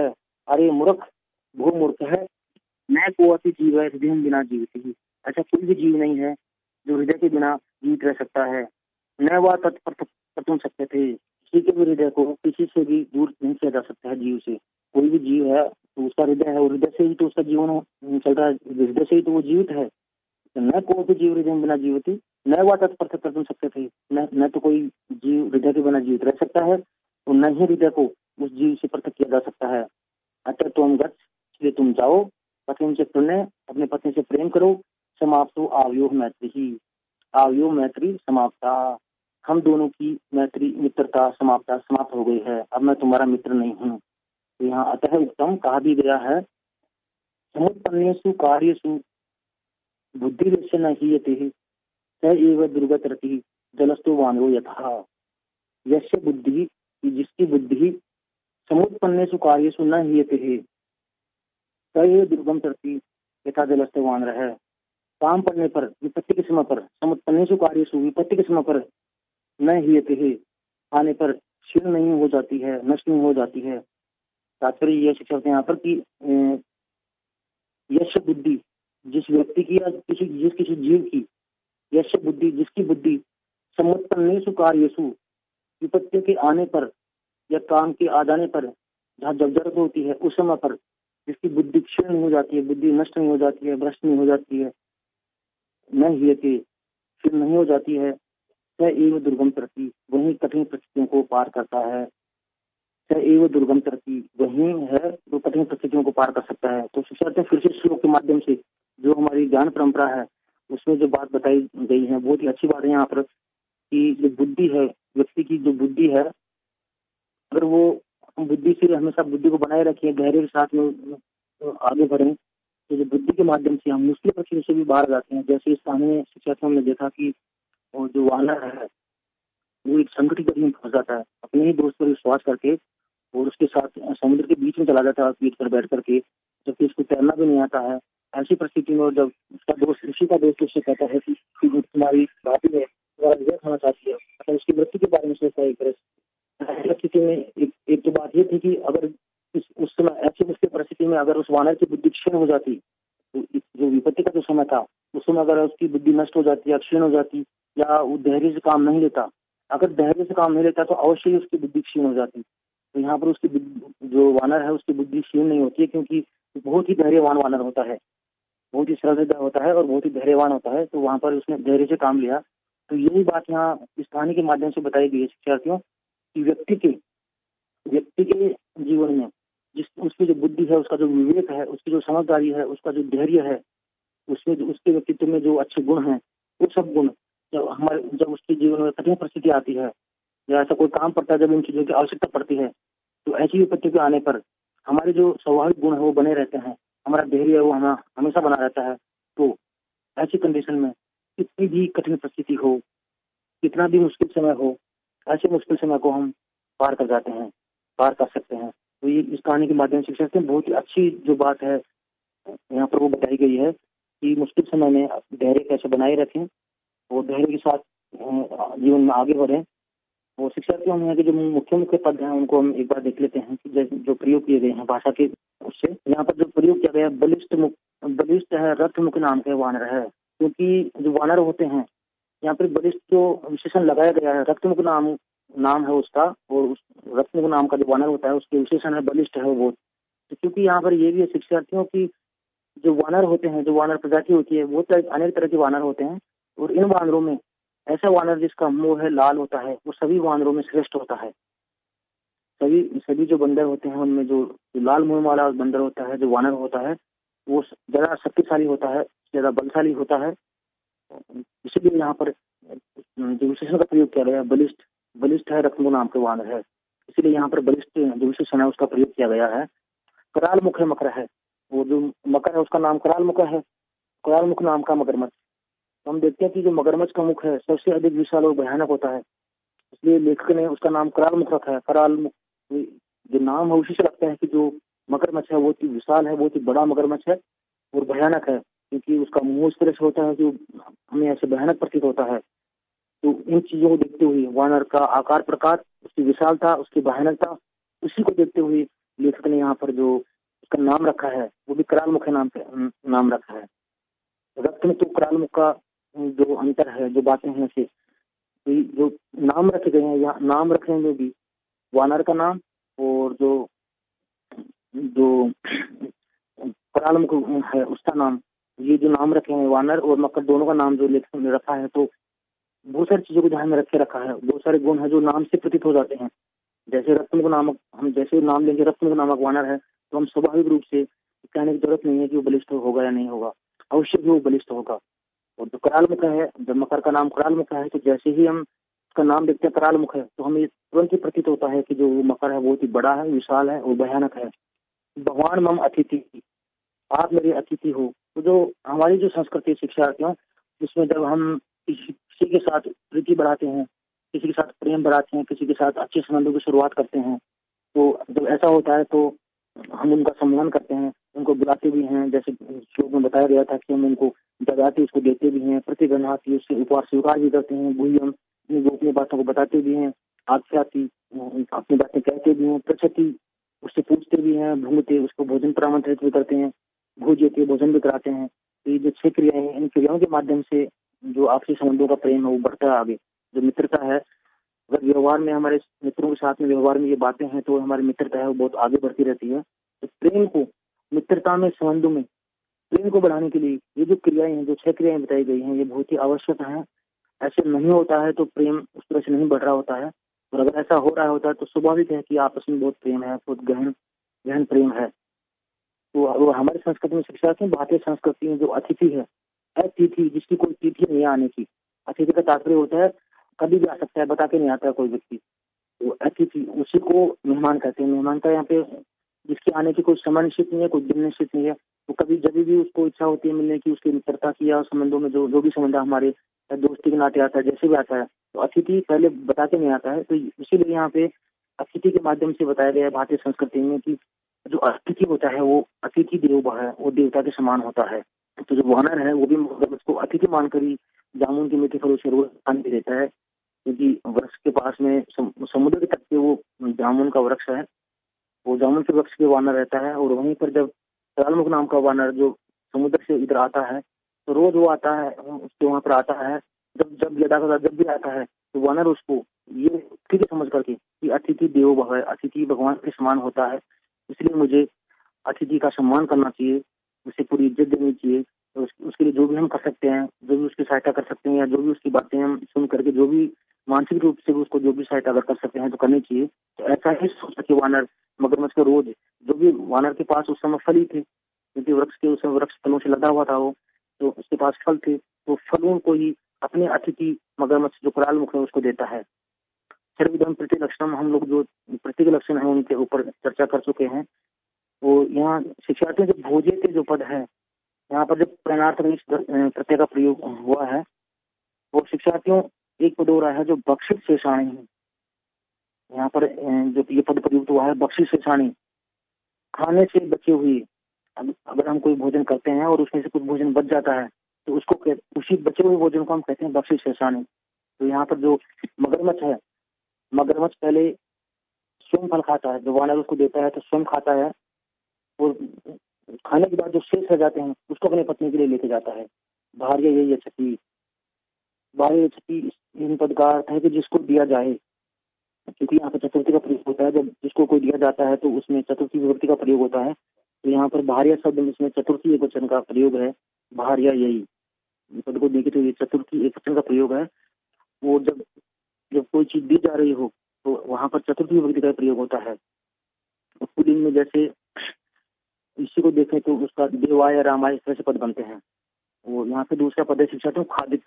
अरे मूर्ख, वो मूर्ख है, मैं को अति जीव है हृदय बिना जीवित ही। ऐसा कोई भी जीव नहीं है जो हृदय के बिना जीवित रह सकता है। न वह तत्पर तुम सकते थे, किसी के भी हृदय को किसी से भी दूर नहीं किया जा सकता है जीव से। कोई भी जीव है तो उसका हृदय है, और हृदय से ही तो उसका जीवन चल रहा है, हृदय से ही तो वो जीवित है। तो न कोई भी जीव हृदय बिना जीवित, न वह तत्पर तुम सकते थे, न तो कोई जीव हृदय के बिना जीवित रह सकता है, और न ही हृदय को उस जीव से पृथक किया जा सकता है। अतः तुम गच्छ, इसलिए तुम जाओ, पत्नी से प्रणय, अपने पत्नी से प्रेम करो, समाप्त हो आवयोग मैत्री ही। आवयोग मैत्री समाप्ता, हम दोनों की मैत्री मित्रता समाप्त हो गई है, अब मैं तुम्हारा मित्र नहीं हूँ। तो यहाँ अतः उत्तम कहा भी गया है, समुत्पन्नेषु कार्येषु बुद्धिर्यस्य न हीयते स एव दुर्गत रतिः जलस्थो वानरो यथा। यस्य बुद्धि, जिसकी बुद्धि समुत्पन्नेषु कार्येषु न हीयते स एव दुर्गम तरति यथा जलस्थो वानरः। काम पड़ने पर, विपत्ति के समय पर, समुत्पन्नेषु कार्येषु, विपत्ति के समय पर, न हीयते आने पर क्षीण नहीं हो जाती है, नष्ट नहीं हो जाती है। तात्पर्य यह शिक्षा यहाँ पर कि यश बुद्धि, जिस व्यक्ति की या किसी जीव की, यश बुद्धि, जिसकी बुद्धि समुत्पन्नेषु कार्येषु, विपत्ति के आने पर या काम के आ जाने पर, जहाँ जब जरूरत होती है उस समय पर जिसकी बुद्धि क्षीण नहीं हो जाती है, बुद्धि नष्ट नहीं हो जाती है, भ्रष्ट नहीं हो जाती है, न हीयते, क्षीण नहीं हो जाती है, स एव दुर्गम तरति, वही कठिन परिस्थितियों को पार करता है। स एव दुर्गम तरति, वही है जो कठिन परिस्थितियों को पार कर सकता है। तो शिक्षार्थी फिर से श्लोक के माध्यम से जो हमारी ज्ञान परंपरा है उसमें जो बात बताई गई है बहुत ही अच्छी बात है यहाँ पर, कि जो बुद्धि है, व्यक्ति की जो बुद्धि है, अगर वो बुद्धि से हमेशा बुद्धि को बनाए रखें, धैर्य के साथ में आगे बढ़े, तो जो बुद्धि के माध्यम से हम मुश्किल परिस्थिति से भी बाहर जाते हैं। जैसे इस कहानी में शिक्षार्थियों ने देखा कि जो वानर है वो एक संकट की घड़ी में फंस जाता है, अपने ही दोस्त पर विश्वास करके, और उसके साथ समुद्र के बीच में चला जाता है पीठ पर बैठ करके, जबकि उसको तैरना भी नहीं आता है। ऐसी परिस्थिति में जब उसका दोस्त, ऋषि का दोस्त उससे कहता है कि तुम्हारी भाभी है, तुम्हारा विजय खाना चाहती है, मतलब उसकी मृत्यु के बारे में सोचता है। एक परिस्थिति में एक तो बात ये थी कि अगर उस समय ऐसी मुश्किल परिस्थिति में अगर उस वानर की बुद्धि क्षीण हो जाती, तो जो विपत्ति का जो समय था उस समय अगर उसकी बुद्धि नष्ट हो जाती या क्षीण हो जाती, या वो धैर्य से काम नहीं लेता, अगर धैर्य से काम नहीं लेता तो अवश्य ही उसकी बुद्धि क्षीण हो जाती। तो यहाँ पर उसकी जो वानर है उसकी बुद्धि क्षीण नहीं होती है, क्योंकि बहुत ही धैर्यवान वानर होता है, बहुत ही सरल हृदय होता है और बहुत ही धैर्यवान होता है। तो वहां पर उसने धैर्य से काम लिया। तो यही बात यहाँ इस कहानी के माध्यम से बताई गई है शिक्षार्थियों, कि व्यक्ति के जीवन में जिस उसकी जो बुद्धि है, उसका जो विवेक है, उसकी जो समझदारी है, उसका जो धैर्य है, उसमें उसके व्यक्तित्व में जो अच्छे गुण हैं, वो सब गुण जब उसके जीवन में कठिन परिस्थिति आती है या ऐसा कोई काम पड़ता है, जब इन चीजों की आवश्यकता पड़ती है, तो ऐसी विपत्ति के आने पर हमारे जो स्वाभाविक गुण है वो बने रहते हैं, हमारा धैर्य है वो हमेशा बना रहता है। तो ऐसी कंडीशन में कितनी भी कठिन परिस्थिति हो, कितना भी मुश्किल समय हो, ऐसे मुश्किल समय को हम पार कर जाते हैं, पार कर सकते हैं। तो ये इस कहानी के माध्यम से सीख सकते हैं। बहुत ही अच्छी जो बात है यहाँ पर वो बताई गई है कि मुश्किल समय में धैर्य कैसे बनाए रखें और धैर्य के साथ जीवन में आगे बढ़े। और शिक्षार्थियों में जो मुख्य पद हैं उनको हम एक बार देख लेते हैं कि जो प्रयोग किए गए हैं भाषा के, उससे यहाँ पर जो प्रयोग किया गया है, बलिष्ठ है, रथमुख नाम के वानर है। क्योंकि जो वानर होते हैं यहाँ पर बलिष्ठ जो विशेषण लगाया गया है, रथमुख नाम है उसका, और उस रथमुख नाम का जो वानर होता है उसके विशेषण है बलिष्ठ है वो। तो क्योंकि यहाँ पर ये भी है शिक्षार्थियों की, जो वानर होते हैं, जो वानर प्रजाति होती है, वो अनेक तरह के वानर होते हैं, और इन वानरों में ऐसा वानर जिसका मुंह है लाल होता है वो सभी वानरों में श्रेष्ठ होता है। सभी जो बंदर होते हैं उनमें जो लाल मुंह वाला बंदर होता है, जो वानर होता है, वो ज्यादा शक्तिशाली होता है, ज्यादा बलशाली होता है। इसीलिए यहाँ पर जो विशेषण का प्रयोग किया गया है बलिष्ठ है, रत्न नाम के वानर है, इसलिए यहाँ पर बलिष्ठ जो विशेषण है उसका प्रयोग किया गया है। कराल मुख है, मकर है, वो जो मकर है उसका नाम कराल मुख है, कराल मुख नाम का मगरमच्छ। तो हम देखते हैं कि जो मगरमच्छ का मुख है सबसे अधिक विशाल और भयानक होता है, इसलिए लेखक ने उसका नाम कराल मुख रखा है। कराल मुख जो नाम है उसी से लगता है कि जो मगरमच्छ है वो विशाल है, बहुत ही बड़ा मगरमच्छ है और भयानक है, क्योंकि उसका मुंह इस तरह से होता है जो हमें ऐसे भयानक प्रतीत होता है। तो इन चीजों को देखते हुए वानर का आकार प्रकार, उसकी विशालता, उसकी भयानकता, उसी को देखते हुए लेखक ने यहाँ पर जो उसका नाम रखा है वो भी कराल मुख नाम पे नाम रखा है। रक्त में तो कराल मुख का जो अंतर है, जो बातें हैं से जो नाम रखे गए हैं, यहाँ नाम रखने में भी वानर का नाम और जो जो कराल मुख है उसका नाम, ये जो नाम रखे हैं वानर और मकर दोनों का नाम जो लेखक ने रखा है, तो बहुत सारी चीजों को ध्यान में रखे रखा है। बहुत सारे गुण है जो नाम से प्रतीत हो जाते हैं। जैसे रत्न नामक, हम जैसे नाम लेंगे रत्न नामक वानर है तो हम स्वाभाविक रूप से कहने की जरूरत नहीं है कि वो बलिष्ठ होगा या नहीं होगा, अवश्य भी वो बलिष्ठ होगा। और जो कराल मुख है, जब मकर का नाम कराल मुख है तो जैसे ही हम उसका नाम देखते हैं कराल मुख है तो हमें तुरंत ही प्रतीत होता है कि जो मकर है बहुत ही बड़ा है, विशाल है और भयानक है। भगवान मम अतिथि, आप मेरे अतिथि हो। तो जो हमारी जो संस्कृति शिक्षा क्यों, जिसमें जब हम किसी के साथ प्रीति बढ़ाते हैं, किसी के साथ प्रेम बढ़ाते हैं, किसी के साथ अच्छे संबंधों की शुरुआत करते हैं, तो जब ऐसा होता है तो हम उनका सम्मान करते हैं, उनको बुलाते भी हैं। जैसे श्लोक में बताया गया था कि हम उनको जगाते उसको देते भी हैं, प्रतिगृह्णाति उससे उपहार स्वीकार भी करते हैं, गुह्यम अपनी गोपनीय बातों को बताते भी हैं, आख्याति अपनी बातें कहते भी हैं, पृच्छति उससे पूछते भी हैं, भूंगते उसको भोजन पर आमंत्रित भी करते हैं, भोज्यते भोजन भी कराते हैं। तो ये जो 6 क्रियाएं हैं, इन क्रियाओं के माध्यम से जो आपसी संबंधों का प्रेम है वो बढ़ता है आगे। जो मित्रता है, अगर व्यवहार में हमारे मित्रों के साथ में व्यवहार में ये बातें हैं तो हमारी मित्रता है वो बहुत आगे बढ़ती रहती है। तो प्रेम को, मित्रता में, संबंधों में प्रेम को बढ़ाने के लिए ये जो क्रियाएं हैं, जो 6 क्रियाएं बताई गई हैं, ये बहुत ही आवश्यक है। ऐसे नहीं होता है तो प्रेम उस तरह से नहीं बढ़ रहा होता है, और अगर ऐसा हो रहा होता है तो स्वाभाविक है कि आपस में बहुत प्रेम है, बहुत गहन गहन प्रेम है। तो हमारी संस्कृति में शिक्षा की, भारतीय संस्कृति में जो अतिथि है, अतिथि जिसकी कोई तिथि नहीं आने की, अतिथि का तात्पर्य होता है कभी भी आ सकता है, बता के नहीं आता है कोई व्यक्ति, तो अतिथि उसी को मेहमान कहते हैं। मेहमान का यहाँ पे जिसके आने की कोई समय निश्चित नहीं है, कोई दिन निश्चित नहीं है, तो कभी जब भी उसको इच्छा होती है मिलने की, उसकी मित्रता की या संबंधों में जो भी संबंध हमारे दोस्ती के नाते आता है, जैसे भी आता है, तो अतिथि पहले बता के नहीं आता है। तो इसीलिए यहाँ पे अतिथि के माध्यम से बताया गया है भारतीय संस्कृति में कि जो अतिथि होता है वो अतिथि देवो भव है, वो देवता के समान होता है। तो जो वानर है वो भी उसको अतिथि मानकर ही जामुन की मीठी फलों से रोज पानी देता है, क्योंकि वृक्ष के पास में समुद्र के तट पे वो जामुन का वृक्ष है, वो जामुन के वृक्ष पे वानर रहता है। और वहीं पर जब करालमुख नाम का वानर जो समुद्र से इधर आता है तो रोज वो आता है, उसके वहां पर आता है, जब जब जब भी आता है तो वानर उसको ये ठीक है समझ करके कि अतिथि देवो भव है, अतिथि भगवान के समान होता है, इसलिए मुझे अतिथि का सम्मान करना चाहिए, उसे पूरी इज्जत देनी चाहिए। तो उसके लिए जो भी हम कर सकते हैं, जो भी उसकी सहायता कर सकते हैं, या जो भी उसकी बातें हम सुन करके जो भी मानसिक रूप से उसको जो भी सहायता अगर कर सकते हैं तो करनी चाहिए। तो ऐसा ही सोच सके वानर मगरमच्छ को रोज, जो भी वानर के पास उस समय फल ही थे, क्योंकि वृक्ष के उस समय वृक्ष फलों से लदा हुआ था वो, तो उसके पास फल थे, तो फलों को ही अपने अतिथि मगरमच्छ जो कराल मुख है उसको देता है। सर्वविधम प्रति लक्षणम, हम लोग जो प्रतीक लक्षण है उनके ऊपर चर्चा कर चुके हैं। तो यहाँ शिक्षार्थी जो भोज्यते जो पद है, यहाँ पर जो प्रेरणार्थ प्रत्यय का प्रयोग हुआ है वो शिक्षार्थियों एक पद हो रहा है जो बक्षित शेषाणी है। यहाँ पर जो ये पद प्रयुक्त हुआ है बक्षित शेषाणी, खाने से बचे हुए, अगर हम कोई भोजन करते हैं और उसमें से कुछ भोजन बच जाता है तो उसको उसी बचे हुए भोजन को हम कहते हैं बक्षित शेषाणी। तो यहाँ पर जो मगरमच्छ है, मगरमच्छ पहले स्वयं फल खाता है, जो वानर उसको देता है तो स्वयं खाता है, और खाने के बाद जो शेष रह जाते हैं उसको अपनी पत्नी के लिए लेके जाता है। भार्य यही छठी, भार्य छठी इन पद का अर्थ है कि जिसको दिया जाए, क्योंकि यहाँ पर चतुर्थी का प्रयोग होता है, जब जिसको कोई दिया जाता है तो उसमें चतुर्थी विभक्ति का प्रयोग होता है। तो यहाँ पर भार्य शब्द में इसमें चतुर्थी एक वचन का प्रयोग है, भार्य यही पद को देखे तो ये चतुर्थी एक वचन का प्रयोग है। वो जब जब कोई चीज दी जा रही हो तो वहां पर चतुर्थी विभक्ति का प्रयोग होता है। पुल्लिंग में जैसे इसी को देखें तो उसका देवाय रामाय इस तरह से पद बनते हैं। वो यहाँ पे दूसरा पद है शिक्षा तो खादित्व,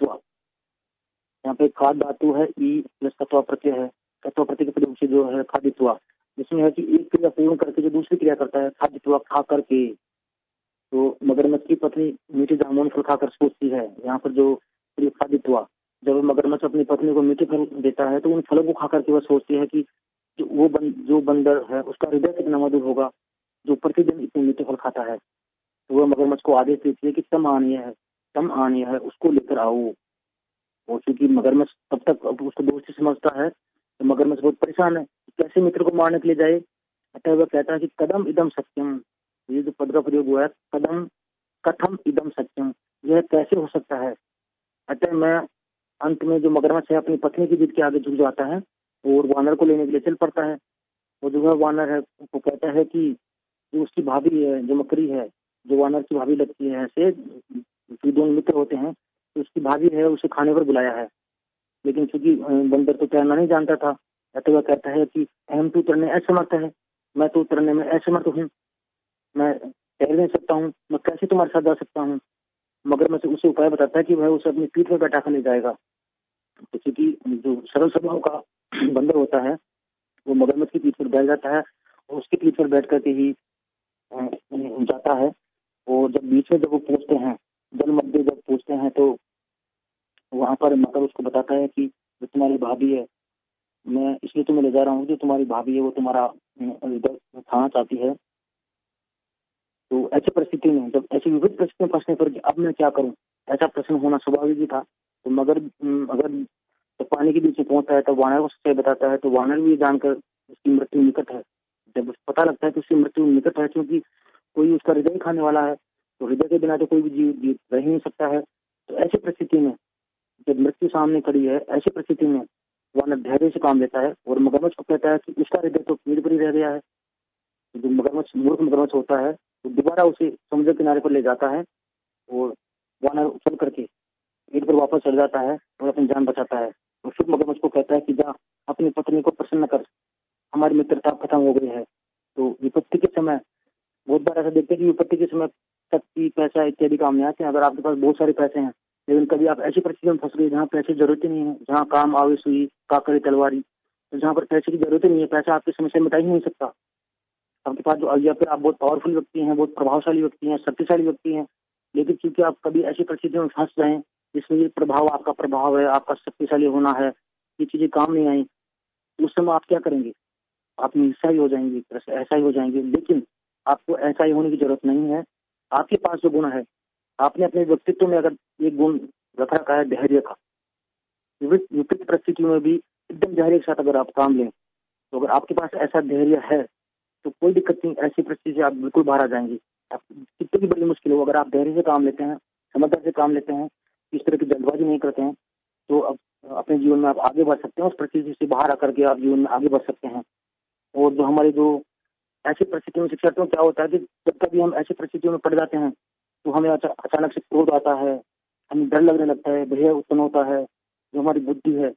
यहाँ पे खाद धातु है ई प्लस तत्व प्रत्यय है, तत्व प्रत्यय के प्रयोग से जो है खादित्व, जिसमें है कि एक क्रिया पूर्ण करके जो दूसरी क्रिया करता है, खादित्व खा करके। तो मगरमच्छ की पत्नी मीठे जामुन फल खाकर सोचती है, यहाँ पर जो खादित्व, जब मगरमच्छ अपनी पत्नी को मीठे फल देता है तो उन फलों को खा करके वह सोचती है कि जो बंदर है उसका हृदय कितना मधुर होगा जो प्रतिदिन इतने मीठे फल खाता है। तो वह मगरमच्छ को आदेश देती है कि तम आनिय है उसको लेकर आओ। और क्योंकि मगरमच्छ तब तक उसको दोस्ती समझता है तो मगरमच्छ बहुत परेशान है, कैसे मित्र को मारने के लिए जाए। अतः वह कहता है कि कदम इदम सत्यम, ये जो पद का प्रयोग हुआ है, कदम कथम इदम सत्यम, यह कैसे हो सकता है। अतः मैं अंत में जो मगरमच्छ है अपनी पत्नी की जिद के आगे झुक जाता है और वानर को लेने के लिए चल पड़ता है। वो जो है वानर है वो कहता है कि जो उसकी भाभी है, जो मकड़ी है, जो वानर की भाभी लगती है, ऐसे जो दोनों मित्र होते हैं, तो उसकी भाभी है उसे खाने पर बुलाया है। लेकिन चूंकि बंदर तो तैरना नहीं जानता था, अतः वह कहता है कि अहम तो उतरने असमर्थ है, मैं तो उतरने में असमर्थ हूँ, मैं तैर नहीं सकता हूँ, मैं कैसे तुम्हारे साथ जा सकता हूँ। मगरमच्छ उसे उपाय बताता है कि वह उसे अपनी पीठ पर बैठा कर ले जाएगा। तो चूंकि जो सरल स्वभाव का बंदर होता है वो मगरमच्छ की पीठ पर बैठ जाता है और उसकी पीठ पर बैठ करके ही जाता है। और जब बीच में जब वो पहुंचते हैं, जल मध्य जब पहुंचते हैं, तो वहां पर मगर उसको बताता है कि जो तुम्हारी भाभी है, मैं इसलिए तुम्हें ले जा रहा हूँ, जो तुम्हारी भाभी है वो तुम्हारा खाना चाहती है। तो ऐसी परिस्थिति में, जब ऐसी विविध परिस्थिति में फंसने पर अब मैं क्या करूं, ऐसा प्रश्न होना स्वाभाविक ही था। तो मगर अगर तो पानी के बीच में पहुंचता है तो वानर को सच्चाई बताता है, तो वानर भी जानकर उसकी मृत्यु निकट है। जब उसको पता लगता है कि उसकी मृत्यु निकट है, क्योंकि कोई उसका हृदय खाने वाला है, तो हृदय के बिना तो कोई भी जीव रह ही नहीं सकता है। तो ऐसी परिस्थिति में जब मृत्यु सामने खड़ी है, ऐसी परिस्थिति में वानर धैर्य से काम लेता है और मगरमच्छ को कहता है कि उसका हृदय तो पीड़ पर ही रह गया है। जो मगरमच्छ मूर्ख मगरमच्छ होता है तो दोबारा उसे समुद्र किनारे पर ले जाता है और वानर उछल करके पेड़ पर वापस चढ़ जाता है और अपनी जान बचाता है। और फिर मगरमच्छ को कहता है कि जा अपनी पत्नी को प्रसन्न कर, हमारी मित्रता खत्म हो गई है। तो विपत्ति के समय बहुत बार ऐसा देखते हैं कि विपत्ति के समय शक्ति, पैसा इत्यादि काम नहीं आते हैं। अगर आपके पास बहुत सारे पैसे हैं लेकिन कभी आप ऐसी परिस्थिति में फंस गए जहाँ पैसे की जरूरत ही नहीं है, जहाँ काम आवे सुई काकड़ी तलवारी, तो जहाँ पर पैसे की जरूरत ही नहीं है, पैसा आपकी समस्या मिटा ही नहीं सकता। आपके पास जो या फिर आप बहुत पावरफुल व्यक्ति हैं, बहुत प्रभावशाली व्यक्ति हैं, शक्तिशाली व्यक्ति हैं, लेकिन क्योंकि आप कभी ऐसी परिस्थितियों में फंस जाए जिसमें ये प्रभाव आपका प्रभाव है, आपका शक्तिशाली होना है, ये चीजें काम नहीं आई, उस समय आप क्या करेंगे, आप निस्सहाय ही हो जाएंगे, ऐसा ही हो जाएंगे। लेकिन आपको ऐसा ही होने की जरूरत नहीं है। आपके पास जो गुण है, आपने अपने व्यक्तित्व में अगर एक गुण रख रखा है धैर्य का, विपरीत परिस्थितियों में भी एकदम धैर्य के साथ अगर आप काम लें, तो अगर आपके पास ऐसा धैर्य है तो कोई दिक्कत नहीं, ऐसी परिस्थिति से आप बिल्कुल बाहर आ जाएंगे। आप कितनी भी बड़ी मुश्किल हो, अगर आप धैर्य से काम लेते हैं, समझदारी से काम लेते हैं, इस तरह की जल्दबाजी नहीं करते हैं, तो अब अपने जीवन में आप आगे बढ़ सकते हैं। उस परिस्थिति से बाहर आकर के आप जीवन में आगे बढ़ सकते हैं। और जो हमारे जो ऐसी परिस्थितियों में शिक्षार्थियों क्या होता है कि जब कभी हम ऐसी परिस्थितियों में पड़ जाते हैं तो हमें अचानक से क्रोध आता है, हमें डर लगने लगता है, भय उत्पन्न होता है। जो हमारी बुद्धि है,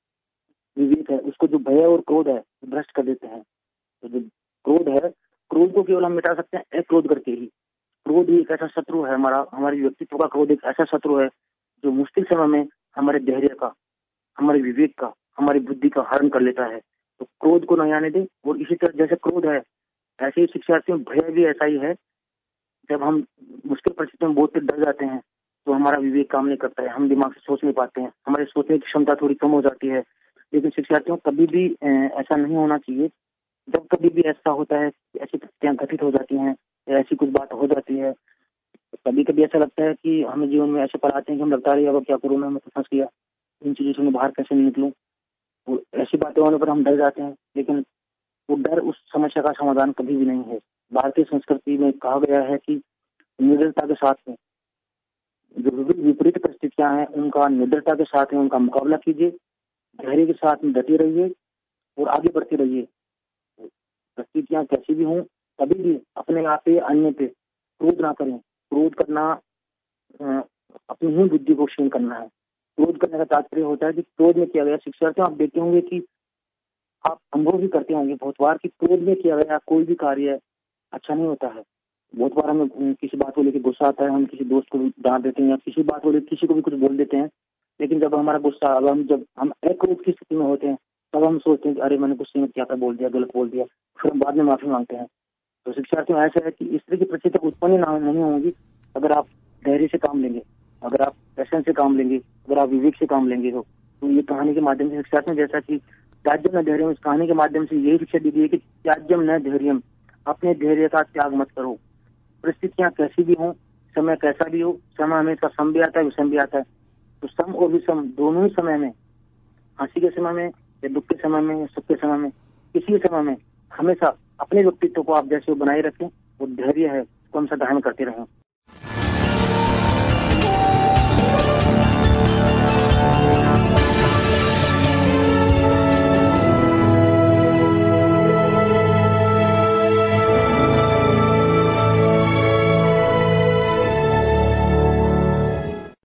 विवेक है, उसको जो भय और क्रोध है भ्रष्ट कर देते हैं। तो जो क्रोध है, क्रोध को केवल हम मिटा सकते हैं अक्रोध करके ही। क्रोध ही एक ऐसा शत्रु है हमारा, हमारे व्यक्तित्व का क्रोध एक ऐसा शत्रु है जो मुश्किल समय में हमारे धैर्य का, हमारे विवेक का, हमारी बुद्धि का हरण कर लेता है। तो क्रोध को नहीं आने दे। और इसी तरह जैसे क्रोध है, ऐसे ही शिक्षार्थियों भय भी ऐसा ही है। जब हम मुश्किल परिस्थितियों में बहुत डर जाते हैं तो हमारा विवेक काम नहीं करता है, हम दिमाग से सोच नहीं पाते हैं, हमारी सोचने की क्षमता थोड़ी कम हो जाती है। लेकिन शिक्षार्थियों कभी भी ऐसा नहीं होना चाहिए। जब कभी भी ऐसा होता है, ऐसी परिस्थितियां घटित हो जाती हैं या ऐसी कुछ बात हो जाती है, तो कभी कभी ऐसा लगता है कि हमें जीवन में ऐसे पल आते हैं कि हम लगता है अब क्या करूँ मैं तो फंस गया, इन चीजों से मैं बाहर कैसे निकलूं। तो ऐसी बातें होने पर हम डर जाते हैं, लेकिन वो डर उस समस्या का समाधान कभी भी नहीं है। भारतीय संस्कृति में कहा गया है कि निडरता के साथ में जो विपरीत परिस्थितियां हैं उनका निडरता के साथ में उनका मुकाबला कीजिए, धैर्य के साथ में डटे रहिए और आगे बढ़ते रहिए। परिस्थितियां कैसी भी हों, कभी भी अपने आप पे अन्य पे क्रोध ना करें। क्रोध करना अपनी ही बुद्धि को क्षीण करना है। क्रोध करने का तात्पर्य होता है कि क्रोध में किया गया, शिक्षार्थियों आप देखते होंगे कि आप अनुभव भी करते होंगे बहुत बार कि क्रोध में किया गया कोई भी कार्य अच्छा नहीं होता है। बहुत बार हमें किसी बात को लेकर गुस्सा आता है, हम किसी दोस्त को डांट देते हैं या किसी बात को लेकर किसी को भी कुछ बोल देते हैं। लेकिन जब हमारा गुस्सा, जब हम अक्रोध की स्थिति में होते हैं, तब हम सोचते हैं कि अरे मैंने गुस्से में क्या क्या बोल दिया, गलत बोल दिया, फिर हम बाद में माफी मांगते हैं। तो शिक्षार्थियों ऐसा है कि इस तरह की परिस्थिति उत्पन्न नहीं होंगी अगर आप धैर्य से काम लेंगे, अगर आप पैशन से काम लेंगे, अगर आप विवेक से काम लेंगे। तो ये कहानी के माध्यम से शिक्षार्थियों, जैसा कि त्याज्यम न धैर्यम, इस कहानी के माध्यम से यही शिक्षा दी गई है कि त्याज्यम न धैर्यम, अपने धैर्य का त्याग मत करो। परिस्थितियां कैसी भी हों, समय कैसा भी हो, समय हमेशा सम भी आता है विषम भी आता है। तो सम और विषम दोनों ही समय में, हंसी के समय में या दुख के समय में या सुख के समय में, किसी समय में हमेशा अपने व्यक्तित्व को आप जैसे बनाए रखें वो धैर्य है, उसको हम सदा धारण करते रहें।